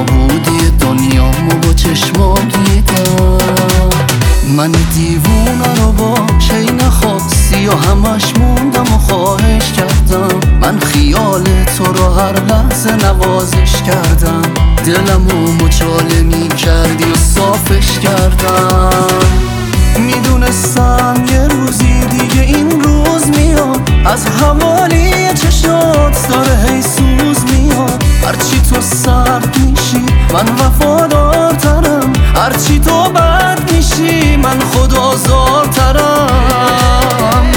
نابودی دنیامو با چشمام دیدم. من دیوونه رو با شی نخواستی و همش موندم و خواهش کردم. من خیال تو رو هر لحظه نوازش کردم. دلمو مچاله می کردی و صافش کردم. میدونستم یه روزی دیگه این روز میاد، از حوالی چشات داره هی سوز میاد. هرچی تو سرد میشی من وفادارترم، هرچی تو بد میشی من خودآزارترم.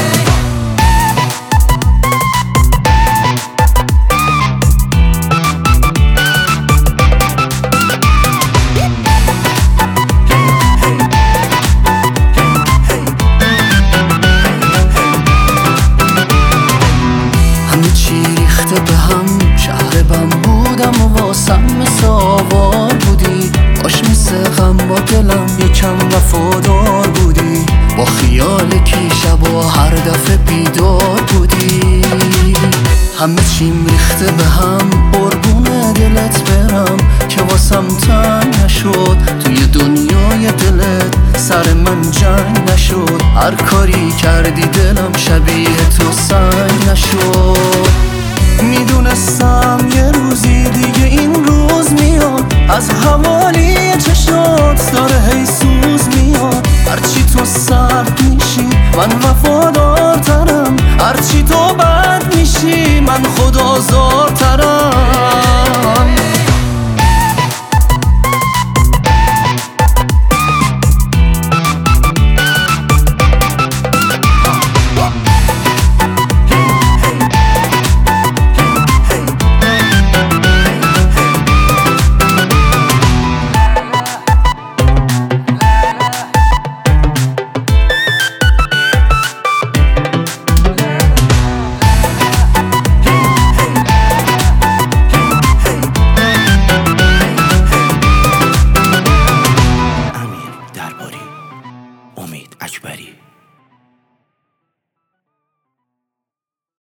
به هم شهر بم بودم و واسم مثل آوار بودی. باش مثل غم با دلم یکم وفادار بودی. با خیال کی شبا هر دفعه بیدار بودی. همه چیم ریخته به هم قربون دلت برم که واسم تنگ نشد. توی دنیای دلت سر من جنگ نشد. هر کاری کردی دلم شبیه تو سنگ نشد. میدونستم یه روزی دیگه این